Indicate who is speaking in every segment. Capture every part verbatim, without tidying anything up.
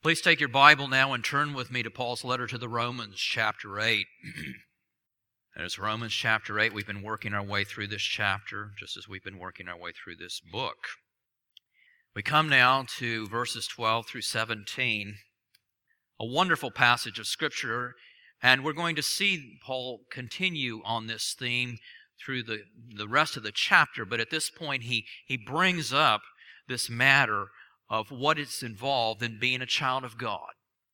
Speaker 1: Please take your Bible now and turn with me to Paul's letter to the Romans, chapter eight. That is Romans chapter eight. We've been working our way through this chapter, just as we've been working our way through this book. We come now to verses twelve through seventeen, a wonderful passage of Scripture, and we're going to see Paul continue on this theme through the, the rest of the chapter, but at this point he, he brings up this matter of what is involved in being a child of God.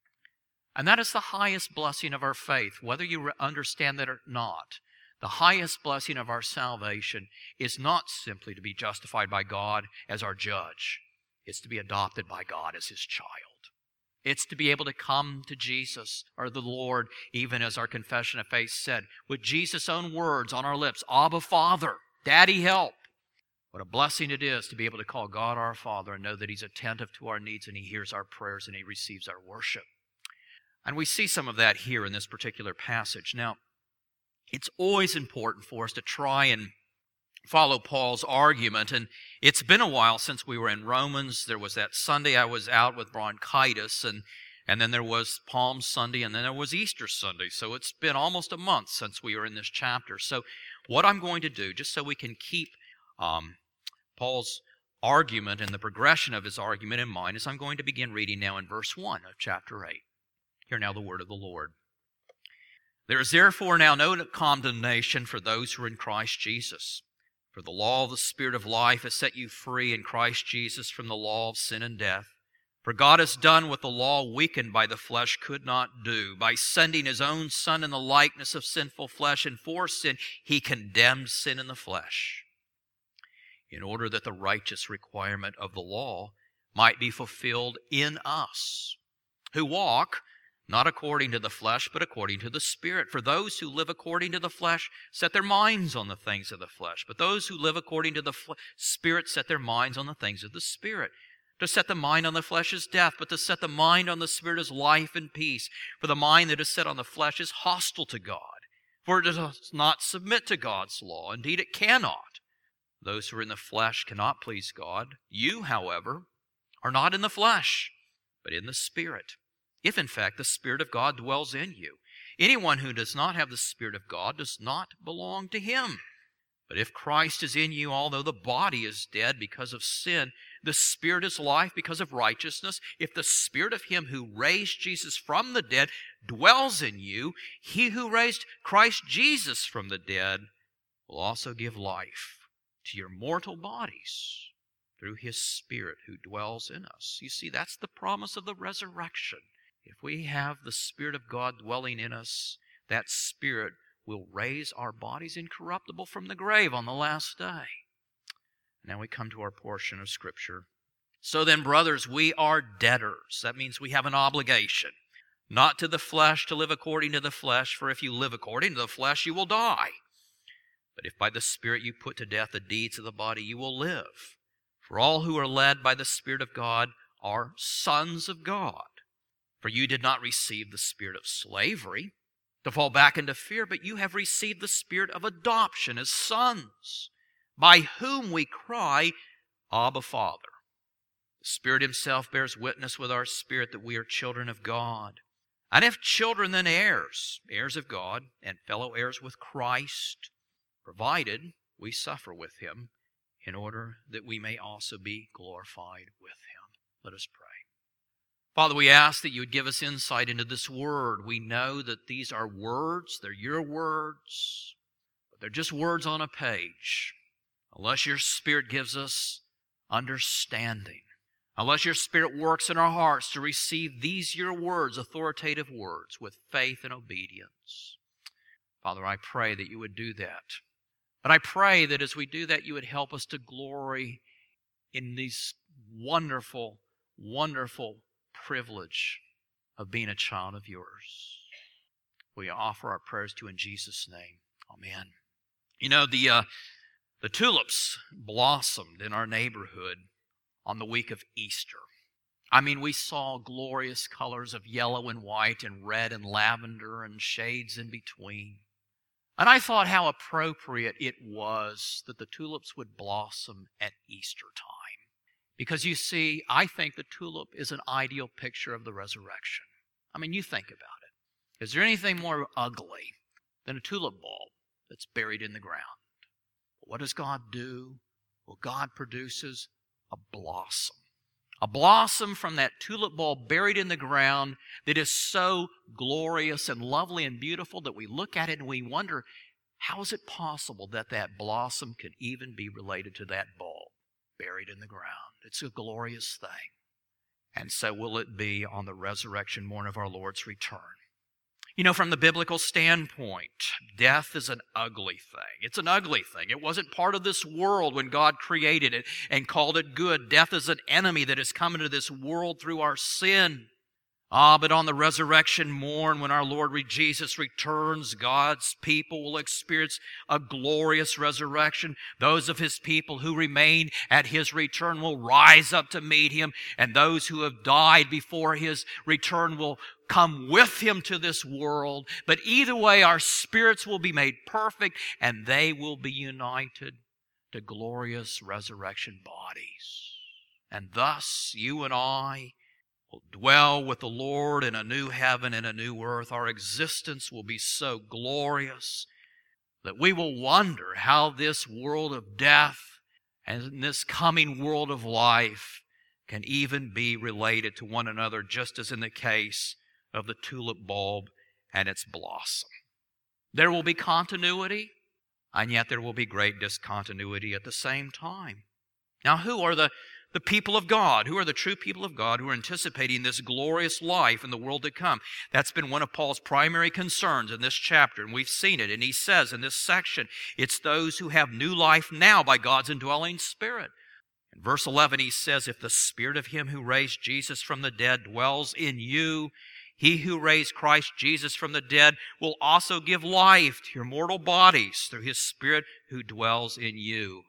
Speaker 1: And that is the highest blessing of our faith, whether you understand that or not. The highest blessing of our salvation is not simply to be justified by God as our judge. It's to be adopted by God as His child. It's to be able to come to Jesus or the Lord, even as our confession of faith said, with Jesus' own words on our lips, Abba, Father, Daddy, help. What a blessing it is to be able to call God our Father and know that He's attentive to our needs and He hears our prayers and He receives our worship. And we see some of that here in this particular passage. Now, it's always important for us to try and follow Paul's argument, and it's been a while since we were in Romans. There was that Sunday I was out with bronchitis, and, and then there was Palm Sunday, and then there was Easter Sunday. So it's been almost a month since we were in this chapter. So what I'm going to do, just so we can keep um, Paul's argument and the progression of his argument in mind, is I'm going to begin reading now in verse one of chapter eight. Hear now the word of the Lord. There is therefore now no condemnation for those who are in Christ Jesus. For the law of the Spirit of life has set you free in Christ Jesus from the law of sin and death. For God has done what the law weakened by the flesh could not do. By sending His own Son in the likeness of sinful flesh, and for sin, He condemned sin in the flesh, in order that the righteous requirement of the law might be fulfilled in us, who walk not according to the flesh, but according to the Spirit. For those who live according to the flesh set their minds on the things of the flesh, but those who live according to the fl- Spirit set their minds on the things of the Spirit. To set the mind on the flesh is death, but to set the mind on the Spirit is life and peace. For the mind that is set on the flesh is hostile to God, for it does not submit to God's law. Indeed, it cannot. Those who are in the flesh cannot please God. You, however, are not in the flesh, but in the Spirit, if in fact the Spirit of God dwells in you. Anyone who does not have the Spirit of God does not belong to Him. But if Christ is in you, although the body is dead because of sin, the Spirit is life because of righteousness. If the Spirit of Him who raised Jesus from the dead dwells in you, He who raised Christ Jesus from the dead will also give life to your mortal bodies through His Spirit who dwells in us. You see, that's the promise of the resurrection. If we have the Spirit of God dwelling in us, that Spirit will raise our bodies incorruptible from the grave on the last day. Now we come to our portion of Scripture. So then, brothers, we are debtors. That means we have an obligation. Not to the flesh to live according to the flesh, for if you live according to the flesh, you will die. But if by the Spirit you put to death the deeds of the body, you will live. For all who are led by the Spirit of God are sons of God. For you did not receive the spirit of slavery to fall back into fear, but you have received the spirit of adoption as sons, by whom we cry, Abba, Father. The Spirit Himself bears witness with our spirit that we are children of God. And if children, then heirs, heirs of God, and fellow heirs with Christ, provided we suffer with Him, in order that we may also be glorified with Him. Let us pray. Father, we ask that You would give us insight into this Word. We know that these are words, they're Your words, but they're just words on a page. Unless Your Spirit gives us understanding, unless Your Spirit works in our hearts to receive these Your words, authoritative words, with faith and obedience. Father, I pray that You would do that. But I pray that as we do that, You would help us to glory in these wonderful, wonderful privilege of being a child of Yours. We offer our prayers to You in Jesus' name. Amen. You know, the uh, the tulips blossomed in our neighborhood on the week of Easter. I mean, we saw glorious colors of yellow and white and red and lavender and shades in between. And I thought how appropriate it was that the tulips would blossom at Easter time, Because you see, I think the tulip is an ideal picture of the resurrection. I mean, you think about it. Is there anything more ugly than a tulip bulb that's buried in the ground? What does God do? Well, God produces a blossom. A blossom from that tulip bulb buried in the ground that is so glorious and lovely and beautiful that we look at it and we wonder, how is it possible that that blossom could even be related to that bulb buried in the ground? It's a glorious thing. And so will it be on the resurrection morning of our Lord's return. You know, from the biblical standpoint, death is an ugly thing. It's an ugly thing. It wasn't part of this world when God created it and called it good. Death is an enemy that has come into this world through our sin. Ah, but on the resurrection morn, when our Lord Jesus returns, God's people will experience a glorious resurrection. Those of His people who remain at His return will rise up to meet Him, and those who have died before His return will come with Him to this world. But either way, our spirits will be made perfect, and they will be united to glorious resurrection bodies. And thus, you and I will dwell with the Lord in a new heaven and a new earth. Our existence will be so glorious that we will wonder how this world of death and this coming world of life can even be related to one another, just as in the case of the tulip bulb and its blossom. There will be continuity, and yet there will be great discontinuity at the same time. Now, who are the The people of God? Who are the true people of God who are anticipating this glorious life in the world to come? That's been one of Paul's primary concerns in this chapter, and we've seen it. And he says in this section, it's those who have new life now by God's indwelling Spirit. In verse eleven, he says, if the Spirit of Him who raised Jesus from the dead dwells in you, He who raised Christ Jesus from the dead will also give life to your mortal bodies through His Spirit who dwells in you.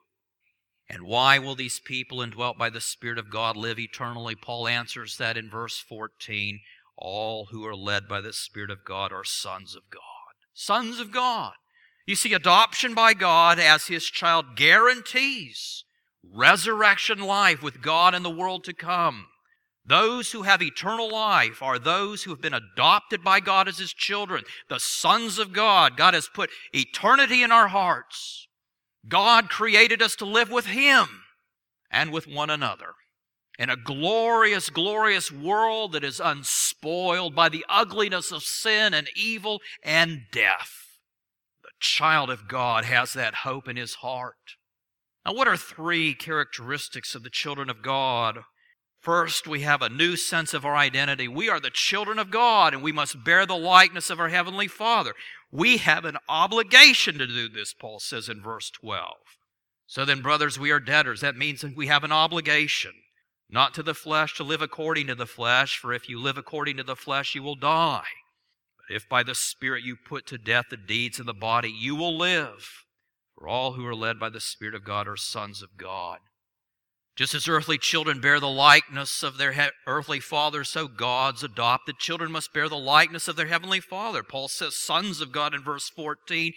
Speaker 1: And why will these people indwelt by the Spirit of God live eternally? Paul answers that in verse fourteen. All who are led by the Spirit of God are sons of God. Sons of God. You see, adoption by God as His child guarantees resurrection life with God in the world to come. Those who have eternal life are those who have been adopted by God as His children, the sons of God. God has put eternity in our hearts. God created us to live with Him and with one another in a glorious, glorious world that is unspoiled by the ugliness of sin and evil and death. The child of God has that hope in his heart. Now, what are three characteristics of the children of God? First, we have a new sense of our identity. We are the children of God, and we must bear the likeness of our Heavenly Father. We have an obligation to do this, Paul says in verse twelve. So then, brothers, we are debtors. That means that we have an obligation, not to the flesh, to live according to the flesh, for if you live according to the flesh, you will die. But if by the Spirit you put to death the deeds of the body, you will live. For all who are led by the Spirit of God are sons of God. Just as earthly children bear the likeness of their he- earthly father, so God's adopted children must bear the likeness of their heavenly Father. Paul says sons of God in verse fourteen.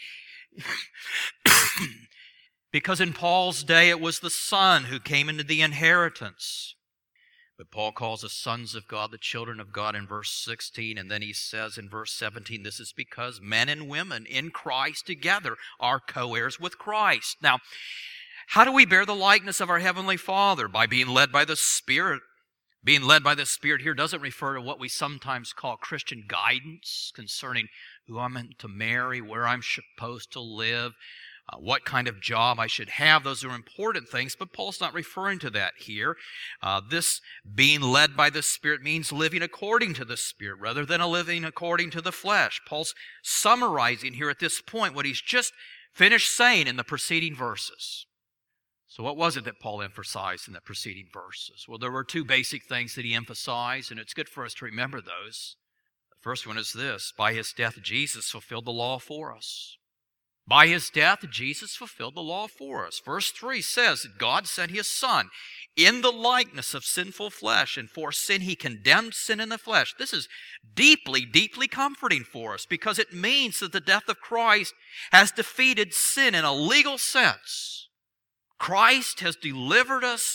Speaker 1: Because in Paul's day it was the son who came into the inheritance. But Paul calls us sons of God, the children of God in verse sixteen. And then he says in verse seventeen, this is because men and women in Christ together are co-heirs with Christ. Now, how do we bear the likeness of our Heavenly Father? By being led by the Spirit. Being led by the Spirit here doesn't refer to what we sometimes call Christian guidance concerning who I'm meant to marry, where I'm supposed to live, uh, what kind of job I should have. Those are important things, but Paul's not referring to that here. Uh, this being led by the Spirit means living according to the Spirit rather than a living according to the flesh. Paul's summarizing here at this point what he's just finished saying in the preceding verses. So what was it that Paul emphasized in the preceding verses? Well, there were two basic things that he emphasized, and it's good for us to remember those. The first one is this: by His death, Jesus fulfilled the law for us. By His death, Jesus fulfilled the law for us. Verse three says that God sent His Son in the likeness of sinful flesh, and for sin He condemned sin in the flesh. This is deeply, deeply comforting for us because it means that the death of Christ has defeated sin in a legal sense. Christ has delivered us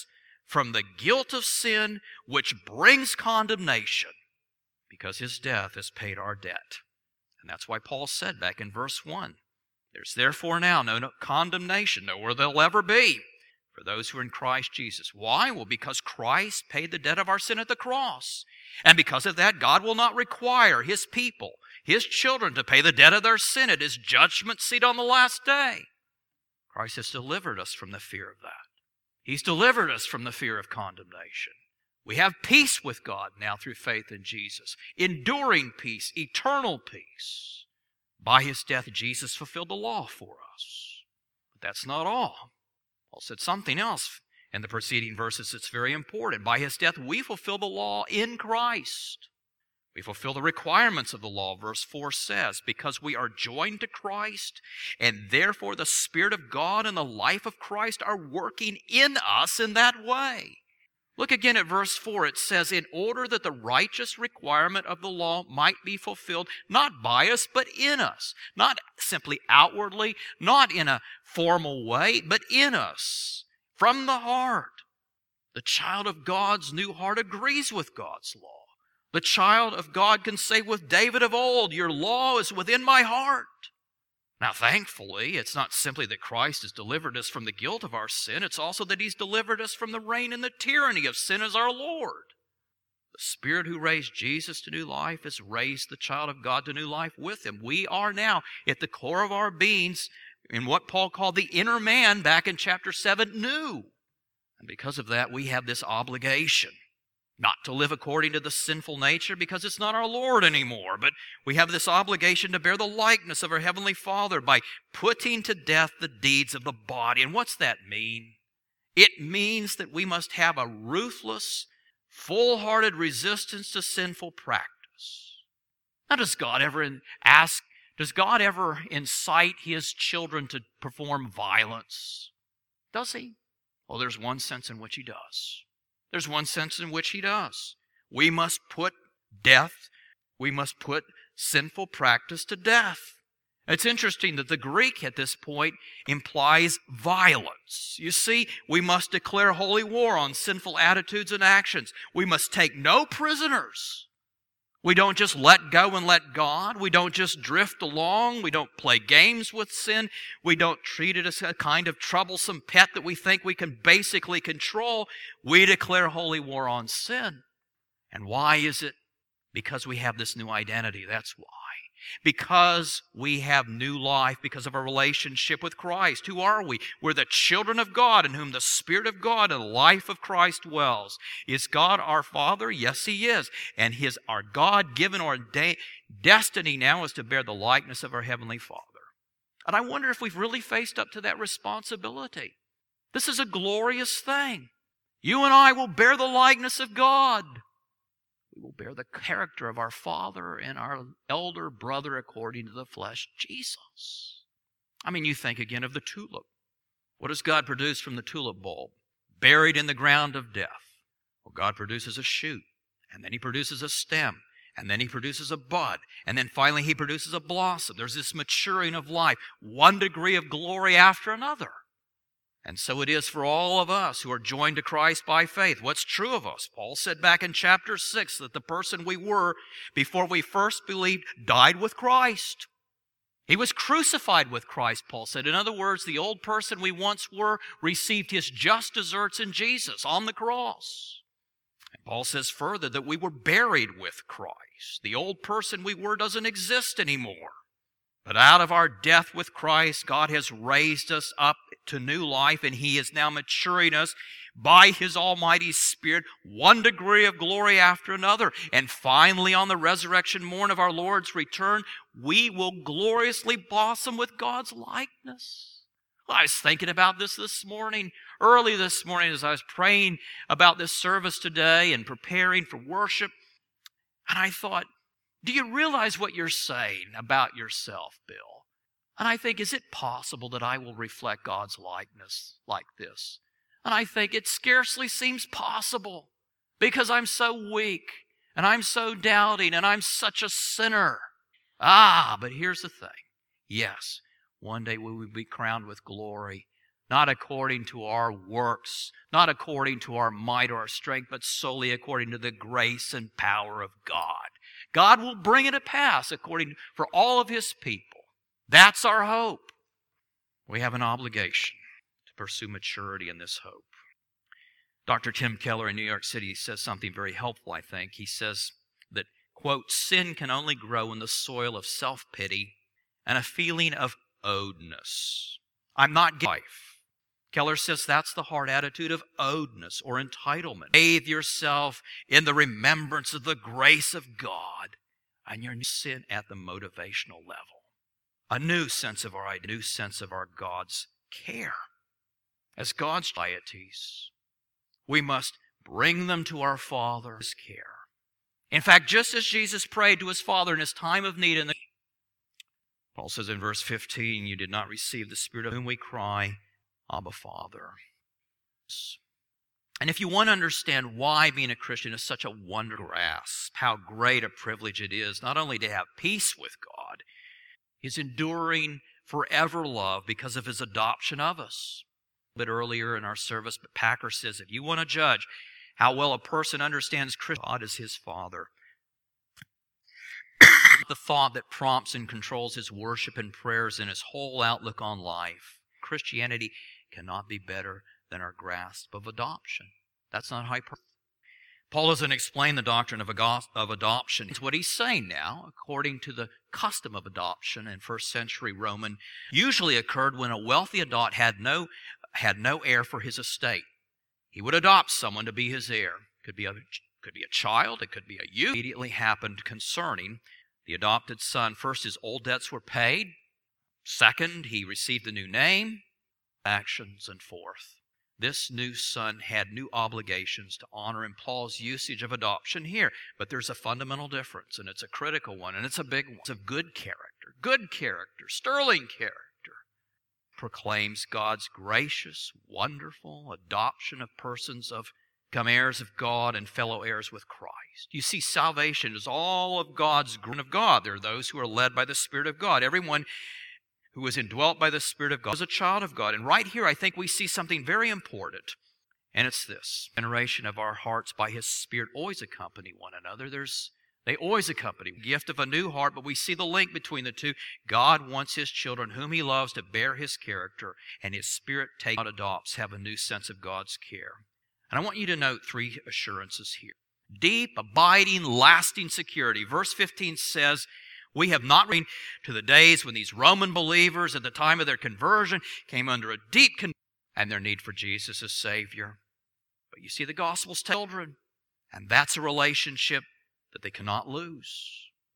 Speaker 1: from the guilt of sin which brings condemnation, because his death has paid our debt. And that's why Paul said back in verse one, there's therefore now no, no condemnation, nor there'll ever be, for those who are in Christ Jesus. Why? Well, because Christ paid the debt of our sin at the cross. And because of that, God will not require His people, His children, to pay the debt of their sin at His judgment seat on the last day. Christ has delivered us from the fear of that. He's delivered us from the fear of condemnation. We have peace with God now through faith in Jesus. Enduring peace, eternal peace. By His death, Jesus fulfilled the law for us. But that's not all. Paul said something else in the preceding verses that's very important. By His death, we fulfill the law in Christ. We fulfill the requirements of the law, verse four says, because we are joined to Christ, and therefore the Spirit of God and the life of Christ are working in us in that way. Look again at verse four. It says, in order that the righteous requirement of the law might be fulfilled, not by us, but in us. Not simply outwardly, not in a formal way, but in us, from the heart. The child of God's new heart agrees with God's law. The child of God can say with David of old, your law is within my heart. Now, thankfully, it's not simply that Christ has delivered us from the guilt of our sin. It's also that He's delivered us from the reign and the tyranny of sin as our Lord. The Spirit who raised Jesus to new life has raised the child of God to new life with Him. We are now, at the core of our beings, in what Paul called the inner man back in chapter seven, new. And because of that, we have this obligation. Not to live according to the sinful nature because it's not our Lord anymore, but we have this obligation to bear the likeness of our Heavenly Father by putting to death the deeds of the body. And what's that mean? It means that we must have a ruthless, full-hearted resistance to sinful practice. Now, does God ever ask, does God ever incite His children to perform violence? Does He? Well, there's one sense in which He does. There's one sense in which He does. We must put death, we must put sinful practice to death. It's interesting that the Greek at this point implies violence. You see, we must declare holy war on sinful attitudes and actions. We must take no prisoners. We don't just let go and let God. We don't just drift along. We don't play games with sin. We don't treat it as a kind of troublesome pet that we think we can basically control. We declare holy war on sin. And why is it? Because we have this new identity. That's why. Because we have new life, because of our relationship with Christ. Who are we? We're the children of God in whom the Spirit of God and the life of Christ dwells. Is God our Father? Yes, He is. And His our God-given ordained destiny now is to bear the likeness of our Heavenly Father. And I wonder if we've really faced up to that responsibility. This is a glorious thing. You and I will bear the likeness of God. We will bear the character of our Father and our elder brother according to the flesh, Jesus. I mean, you think again of the tulip. What does God produce from the tulip bulb? Buried in the ground of death. Well, God produces a shoot, and then He produces a stem, and then He produces a bud, and then finally He produces a blossom. There's this maturing of life, one degree of glory after another. And so it is for all of us who are joined to Christ by faith. What's true of us? Paul said back in chapter six that the person we were before we first believed died with Christ. He was crucified with Christ, Paul said. In other words, the old person we once were received his just deserts in Jesus on the cross. And Paul says further that we were buried with Christ. The old person we were doesn't exist anymore. But out of our death with Christ, God has raised us up to new life, and He is now maturing us by His almighty Spirit, one degree of glory after another. And finally, on the resurrection morn of our Lord's return, we will gloriously blossom with God's likeness. Well, I was thinking about this this morning, early this morning, as I was praying about this service today and preparing for worship. And I thought, do you realize what you're saying about yourself, Bill? And I think, is it possible that I will reflect God's likeness like this? And I think it scarcely seems possible because I'm so weak and I'm so doubting and I'm such a sinner. Ah, but here's the thing. Yes, one day we will be crowned with glory, not according to our works, not according to our might or our strength, but solely according to the grace and power of God. God will bring it to pass according for all of His people. That's our hope. We have an obligation to pursue maturity in this hope. Doctor Tim Keller in New York City says something very helpful, I think. He says that, quote, sin can only grow in the soil of self-pity and a feeling of owedness. I'm not life. Keller says that's the hard attitude of owedness or entitlement. Bathe yourself in the remembrance of the grace of God and your sin at the motivational level. A new sense of our a new sense of our God's care. As God's deities, we must bring them to our Father's care. In fact, just as Jesus prayed to His Father in His time of need, in the Paul says in verse fifteen, you did not receive the Spirit of whom we cry, Abba, Father. And if you want to understand why being a Christian is such a wonder, grasp how great a privilege it is, not only to have peace with God, His enduring forever love because of His adoption of us. A bit earlier in our service, but Packer says, if you want to judge how well a person understands Christ, God as his Father, the thought that prompts and controls his worship and prayers and his whole outlook on life. Christianity cannot be better than our grasp of adoption. That's not hyper. Paul doesn't explain the doctrine of, of adoption. It's what he's saying now, according to the custom of adoption in first century Roman, usually occurred when a wealthy adult had no, had no heir for his estate. He would adopt someone to be his heir. Could be a, could be a child, it could be a youth. Immediately happened concerning the adopted son. First, his old debts were paid. Second, he received a new name, actions, and fourth, this new son had new obligations to honor in Paul's usage of adoption here. But there's a fundamental difference, and it's a critical one, and it's a big one. It's of good character, good character, sterling character. Proclaims God's gracious, wonderful adoption of persons of become heirs of God and fellow heirs with Christ. You see, salvation is all of God's grace of God. There are those who are led by the Spirit of God. Everyone who is indwelt by the Spirit of God is a child of God. And right here, I think we see something very important. And it's this. Generation of our hearts by His Spirit always accompany one another. There's, they always accompany. The gift of a new heart, but we see the link between the two. God wants His children, whom He loves, to bear His character. And His Spirit takes, God adopts, have a new sense of God's care. And I want you to note three assurances here. Deep, abiding, lasting security. Verse fifteen says, we have not reached to the days when these Roman believers at the time of their conversion came under a deep conviction and their need for Jesus as Savior. But you see, the gospel's children, and that's a relationship that they cannot lose.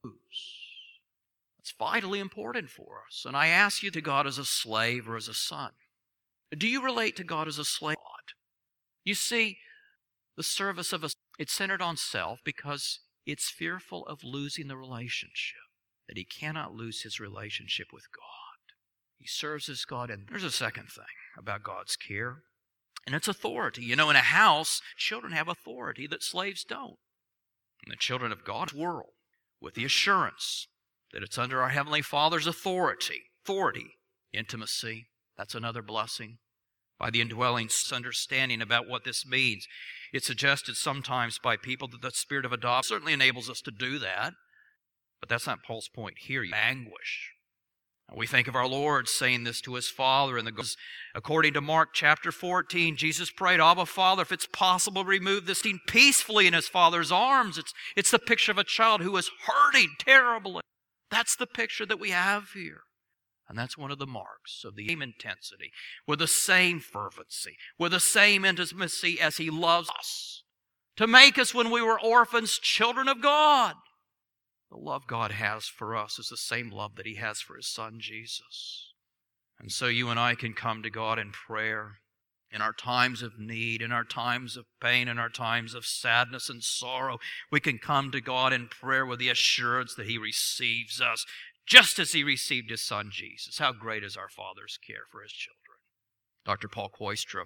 Speaker 1: It's vitally important for us. And I ask you to God as a slave or as a son. Do you relate to God as a slave? You see, the service of a it's centered on self because it's fearful of losing the relationship. That he cannot lose his relationship with God. He serves his God. And there's a second thing about God's care, and it's authority. You know, in a house, children have authority that slaves don't. And the children of God's world, with the assurance that it's under our Heavenly Father's authority, authority, intimacy, that's another blessing. By the indwelling understanding about what this means. It's suggested sometimes by people that the Spirit of adoption certainly enables us to do that. But that's not Paul's point here. Anguish. We think of our Lord saying this to His Father in the according to Mark chapter fourteen, Jesus prayed, Abba, Father, if it's possible, remove this thing peacefully in His Father's arms. It's, it's the picture of a child who is hurting terribly. That's the picture that we have here. And that's one of the marks of the same intensity, with the same fervency, with the same intimacy as He loves us, to make us, when we were orphans, children of God. The love God has for us is the same love that He has for His Son, Jesus. And so you and I can come to God in prayer in our times of need, in our times of pain, in our times of sadness and sorrow. We can come to God in prayer with the assurance that He receives us, just as He received His Son, Jesus. How great is our Father's care for His children. Doctor Paul Koistra,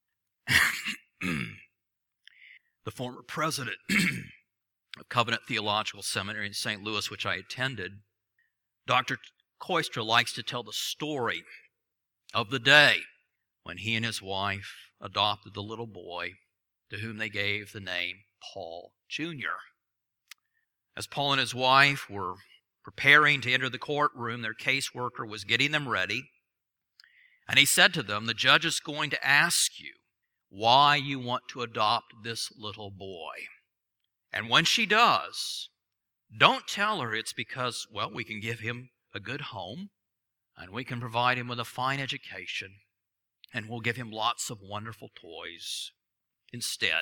Speaker 1: the former president of Covenant Theological Seminary in Saint Louis, which I attended, Doctor Koistra likes to tell the story of the day when he and his wife adopted the little boy to whom they gave the name Paul Junior As Paul and his wife were preparing to enter the courtroom, their caseworker was getting them ready. And he said to them, the judge is going to ask you why you want to adopt this little boy. And when she does, don't tell her it's because, well, we can give him a good home and we can provide him with a fine education and we'll give him lots of wonderful toys. Instead,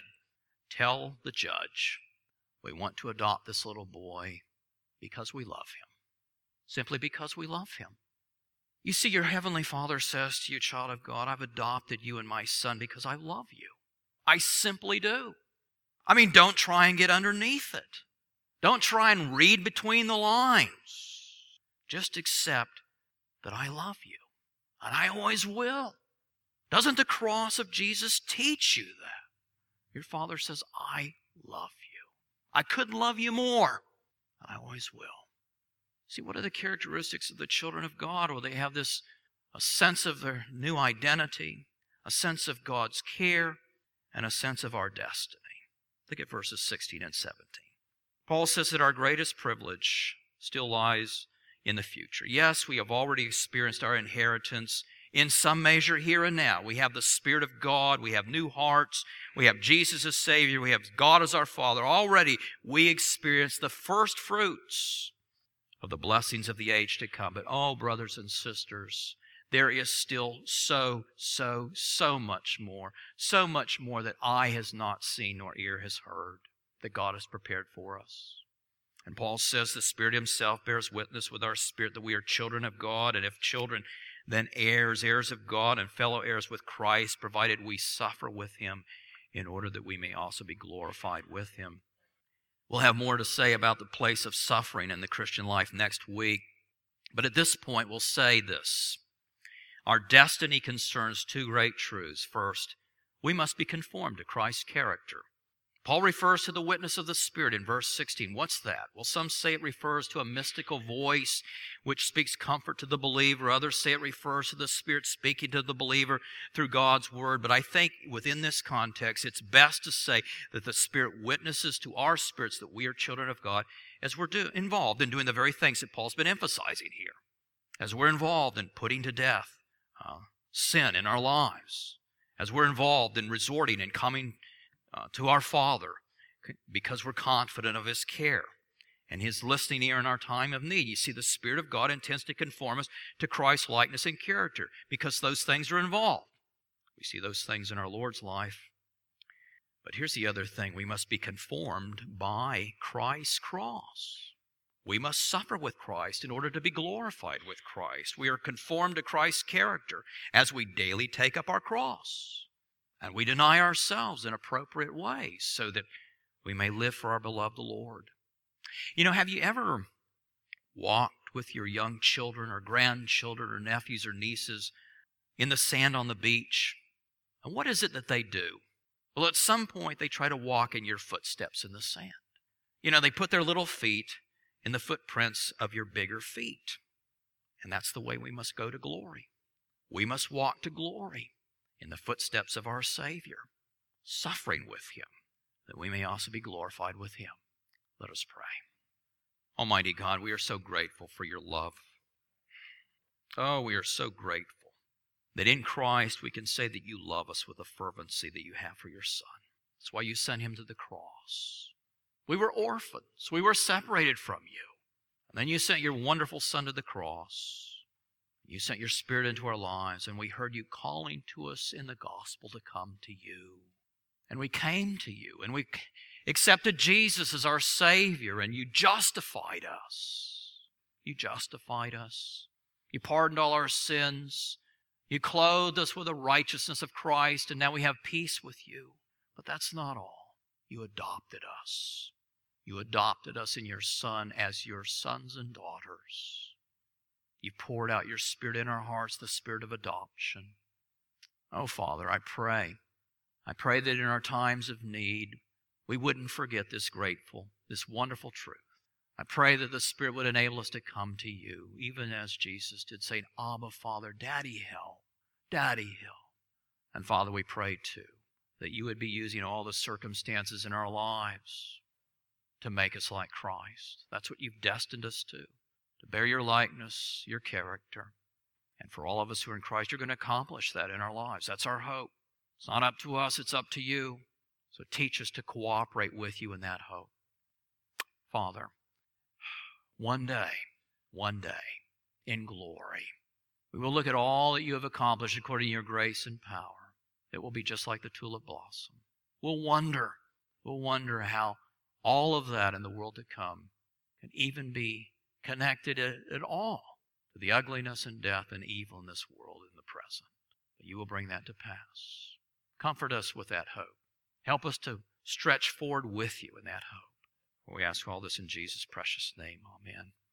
Speaker 1: tell the judge we want to adopt this little boy because we love him. Simply because we love him. You see, your Heavenly Father says to you, child of God, I've adopted you and my son because I love you. I simply do. I mean, don't try and get underneath it. Don't try and read between the lines. Just accept that I love you, and I always will. Doesn't the cross of Jesus teach you that? Your Father says, I love you. I couldn't love you more, and I always will. See, what are the characteristics of the children of God? Well, they have this a sense of their new identity, a sense of God's care, and a sense of our destiny. Look at verses sixteen and seventeen. Paul says that our greatest privilege still lies in the future. Yes, we have already experienced our inheritance in some measure here and now. We have the Spirit of God. We have new hearts. We have Jesus as Savior. We have God as our Father. Already we experience the first fruits of the blessings of the age to come. But oh, brothers and sisters, there is still so, so, so much more, so much more that eye has not seen nor ear has heard that God has prepared for us. And Paul says the Spirit Himself bears witness with our spirit that we are children of God, and if children, then heirs, heirs of God and fellow heirs with Christ, provided we suffer with Him in order that we may also be glorified with Him. We'll have more to say about the place of suffering in the Christian life next week. But at this point, we'll say this. Our destiny concerns two great truths. First, we must be conformed to Christ's character. Paul refers to the witness of the Spirit in verse sixteen. What's that? Well, some say it refers to a mystical voice which speaks comfort to the believer. Others say it refers to the Spirit speaking to the believer through God's Word. But I think within this context, it's best to say that the Spirit witnesses to our spirits that we are children of God as we're do, involved in doing the very things that Paul's been emphasizing here. As we're involved in putting to death uh, sin in our lives. As we're involved in resorting and coming Uh, to our Father because we're confident of His care and His listening ear in our time of need. You see, the Spirit of God intends to conform us to Christ's likeness and character because those things are involved. We see those things in our Lord's life. But here's the other thing. We must be conformed by Christ's cross. We must suffer with Christ in order to be glorified with Christ. We are conformed to Christ's character as we daily take up our cross. And we deny ourselves in appropriate ways so that we may live for our beloved Lord. You know, have you ever walked with your young children or grandchildren or nephews or nieces in the sand on the beach? And what is it that they do? Well, at some point they try to walk in your footsteps in the sand. You know, they put their little feet in the footprints of your bigger feet. And that's the way we must go to glory. We must walk to glory in the footsteps of our Savior, suffering with Him, that we may also be glorified with Him. Let us pray. Almighty God, we are so grateful for your love. Oh, we are so grateful that in Christ we can say that you love us with the fervency that you have for your Son. That's why you sent Him to the cross. We were orphans. We were separated from you. And then you sent your wonderful Son to the cross. You sent your Spirit into our lives, and we heard you calling to us in the gospel to come to you. And we came to you, and we accepted Jesus as our Savior, and you justified us. You justified us. You pardoned all our sins. You clothed us with the righteousness of Christ, and now we have peace with you. But that's not all. You adopted us. You adopted us in your Son as your sons and daughters. You poured out your Spirit in our hearts, the Spirit of adoption. Oh, Father, I pray. I pray that in our times of need, we wouldn't forget this grateful, this wonderful truth. I pray that the Spirit would enable us to come to you, even as Jesus did, saying, Abba, Father, Daddy, help, Daddy, help. And Father, we pray too that you would be using all the circumstances in our lives to make us like Christ. That's what you've destined us to, to bear your likeness, your character. And for all of us who are in Christ, you're going to accomplish that in our lives. That's our hope. It's not up to us, it's up to you. So teach us to cooperate with you in that hope. Father, one day, one day, in glory, we will look at all that you have accomplished according to your grace and power. It will be just like the tulip blossom. We'll wonder, we'll wonder how all of that in the world to come can even be connected at, at all to the ugliness and death and evil in this world in the present. But you will bring that to pass. Comfort us with that hope. Help us to stretch forward with you in that hope. We ask all this in Jesus' precious name. Amen.